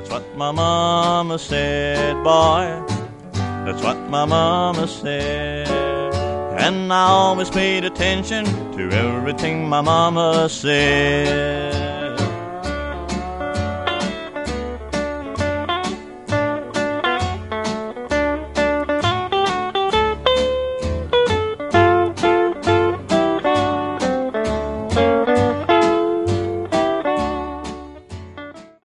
That's what my mama said, boy. That's what my mama said. And I always paid attention to everything my mama said.